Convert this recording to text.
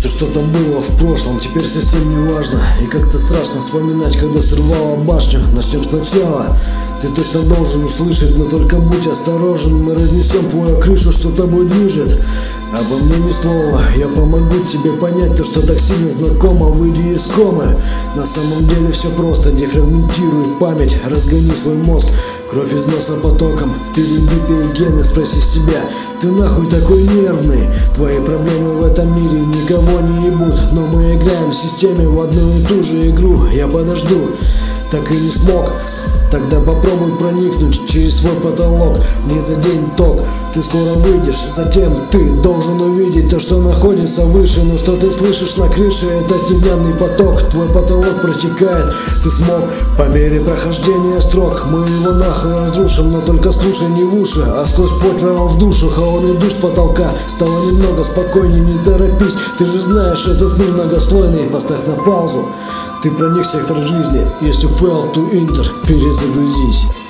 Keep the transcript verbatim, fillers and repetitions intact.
То, что там было в прошлом, теперь совсем не важно. И как-то страшно вспоминать, когда срывала башню. Начнем сначала. Ты точно должен услышать, но только будь осторожен. Мы разнесем твою крышу, что тобой движет. Обо мне ни слова, я помогу тебе понять то, что так сильно знакомо. Выйди из комы. На самом деле все просто, дефрагментируй память, разгони свой мозг. Кровь из носа потоком, перебитые гены, спроси себя: ты нахуй такой нервный? Твои проблемы в этом мире никого не ебут, но мы играем в системе в одну и ту же игру. Я подожду. Так и не смог. Тогда попробуй проникнуть через свой потолок. Не за день ток, ты скоро выйдешь. Затем ты должен увидеть то, что находится выше. Но что ты слышишь на крыше, это дневный поток. Твой потолок протекает, ты смог. По мере прохождения строк мы его нахуй разрушим. Но только слушай не в уши, а сквозь плоть прямо в душу. Холодный душ с потолка, стало немного спокойнее. Не торопись, ты же знаешь, этот мир многослойный. Поставь на паузу. Ты проник в сектор жизни. Если fail to enter, перезагрузись.